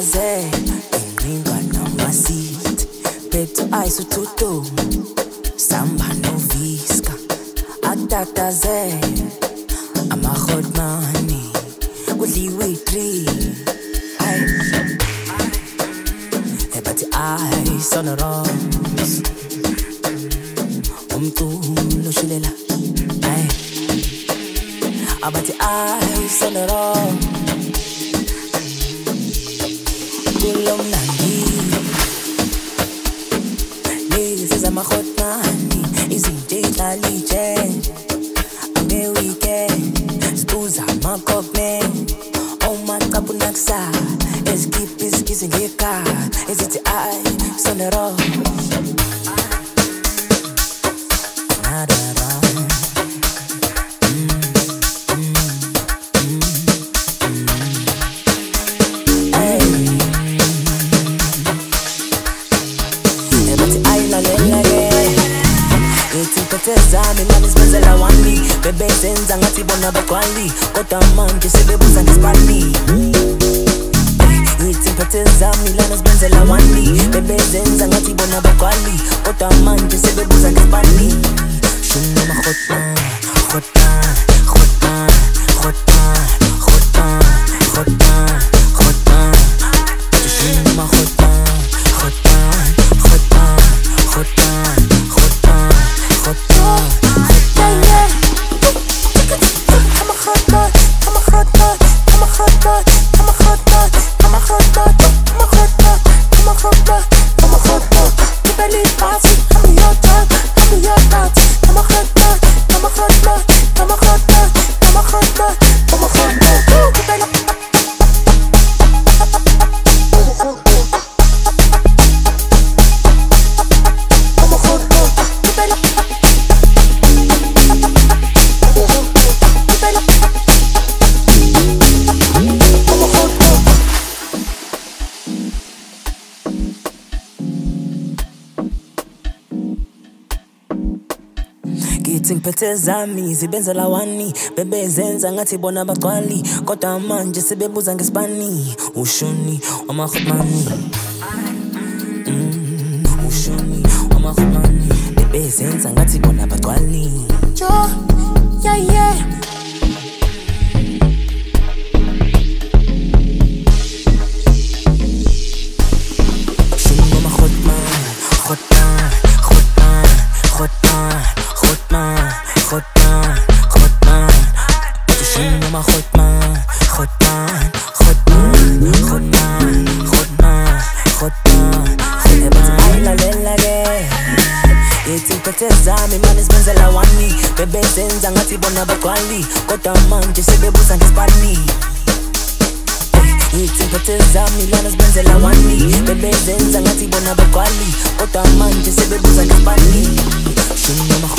Atataze, ingqingwa namasit, Pethu ayisuthuthu, Samba no Viska. Atataze, ama-hot money, kudliwe tree. But I son of Rose, umculo shulela. But I son of Rose, kulong nandi. This is a hot money, izinto idlalije. Ame weekend, spuza makokne. Oh my kabunaksa, skip is kissing your car. Is it I son of Rose? Zami mami sibenzela wani bebe senza ngathi bona bakwali kodwa manje sebebuza ngesibani ngithi ngiphethe zami lana sibenzela wani bebe senza ngathi bona bakwali kodwa manje sebebuza ngesibani shuna mahotman hotman hotman hotman hotman hotman hotman shuna mahotman hotman hotman hotman ngiphethe zami zibenzela wani bebe zenza ngathi bona bagcwali kodwa manje sebebuza ngesibani ushuni wama-hotmani ushuni wama-hotmani bebe zenza ngathi bona bagcwali yeah zami mani sibenzela wani bebe senza ngathi bona bakwali kodwa manje sebebuza ngesibani ngithi ngiphethe zami lana sibenzela wani bebe senza ngathi bona bakwali kodwa manje sebebuza ngesibani shuma